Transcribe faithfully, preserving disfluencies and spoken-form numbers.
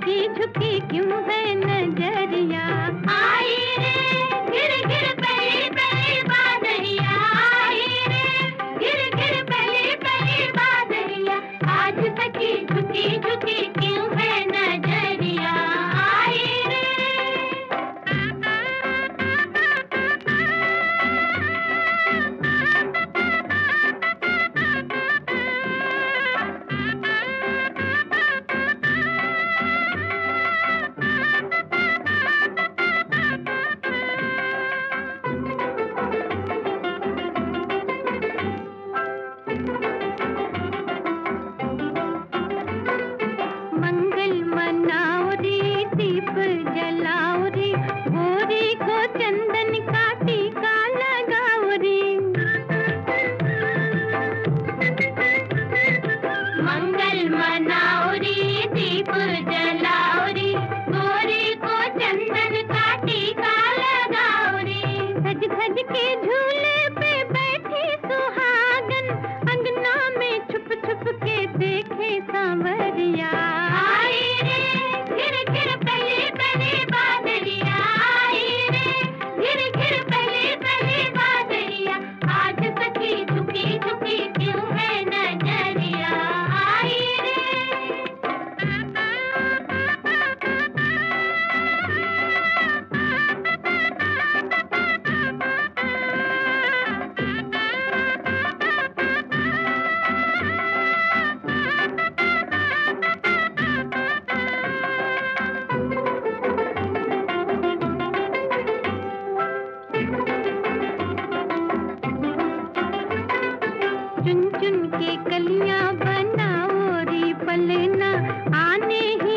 झुकी झुकी क्यों है नजरिया। आई रे गिर गिर पहली पहली बादरिया, आई रे गिर गिर पहली पहली बादरिया, आज सखी झुकी झुकी क्यों है नजरिया। आई रे मंगल मनाओ रे दीप जलाओ रे, गोरी को चंदन का टीका लगाओ रे। मंगल मनाओ रे दीप जलाओ रे, गोरी को चंदन का टीका लगाओ रे। सज धज के झूले पे बैठी सुहागन, अंगना में छुप छुप के देखे सांवरिया। आई रे गिर गिर पहली पहली बादरिया, आई रे गिर गिर पहली पहली बादरिया, आज सखी झुकी झुकी क्यों है नजरिया। आई रे चुन चुन के कलियां बनाओ रे पलना, आने